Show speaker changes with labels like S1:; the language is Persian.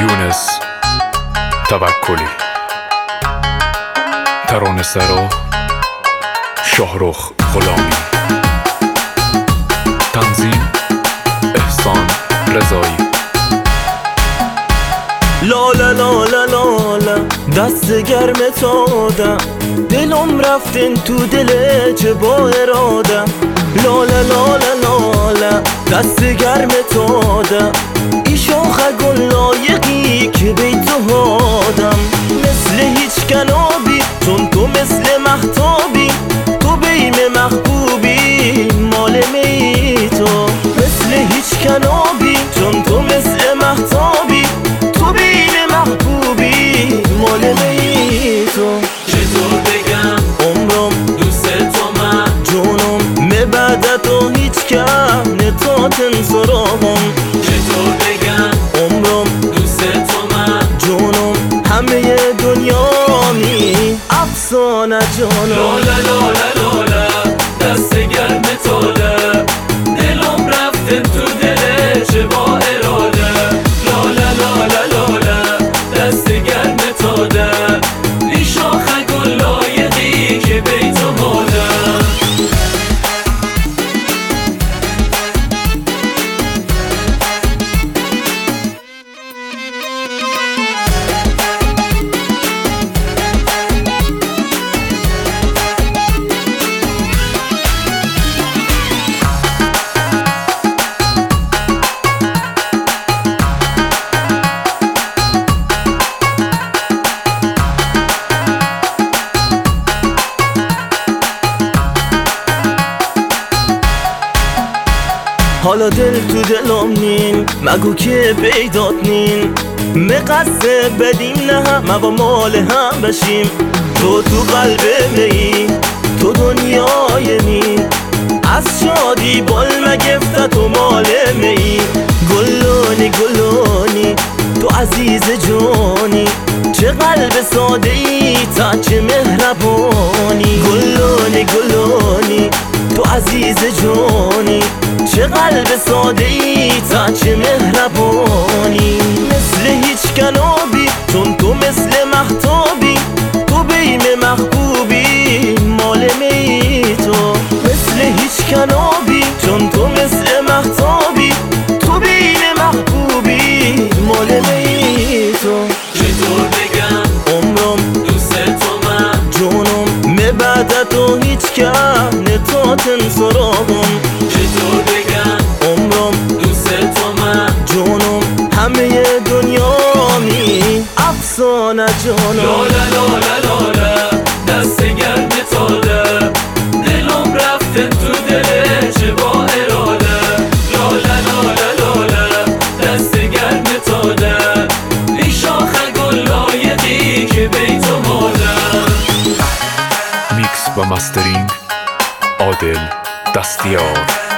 S1: یونس توکلی، ترانه سرا شاهرخ غلامی، تنظیم احسان رضایی.
S2: لالا لالا لالا دست گرم تادم، دلم رفتن تو دل چه با اراده. لالا لالا لالا دست گرم تادم، ای شاخه گل لایقی که بی تو هادم. مثل هیچ کنابی چون تو مثل محتابی، تو بیم محبوبی مال می تو. مثل هیچ کنابی چون تو مثل محتابی، تو بیم محبوبی مال می تو.
S3: چطور بگم
S2: عمرم
S3: دوست تو من،
S2: جونم مبعد تو هیچ کم نتاتن سراغم.
S3: چطور بگم
S2: عمرم
S3: دوست تو من،
S2: جونم همه دنیامی افسانه جانم.
S3: لالا لالا لالا دست گرم تاله، دلم رفتن تو دل چه با اراده. لالا لالا لالا دست گرم تاله، ای شاخه گل لایقی که بی تو ماده.
S2: حالا دل تو دلم نین، مگو که پیدات نین. مقصد بدیم نه ما با مال هم بشیم. تو قلب می، تو دنیای مین. از شادی بال مگفته تو مال می. گلونی گلونی تو عزیز جانی، چه قلب ساده ای تا چه مهربانی. گلونی گلونی تو عزیز جانی، چه قلب ساده ای تا چه مهربانی. مثل هیچ کنابی چون تو مثل محتابی، تو بیم محبوبی مال می تو. مثل هیچ کنابی چون تو مثل محتابی، تو بیم محبوبی مال می تو.
S3: چطور بگم
S2: عمرم
S3: دوست تو من،
S2: جونم مبعد تو هیچ کم نتاتن سراغم.
S3: چطور بگم
S2: عمرم
S3: دوست تو من،
S2: جونم همه دنیامی افسانه جانم.
S3: لالا لالا لالا دست گرم تاله، دلم رفته تو دل چه با اراده. لالا لالا لالا دست گرم تاله، ای شاخه گل لایقی که بی تو ماده.
S1: میکس و مسترینگ عادل دستیار.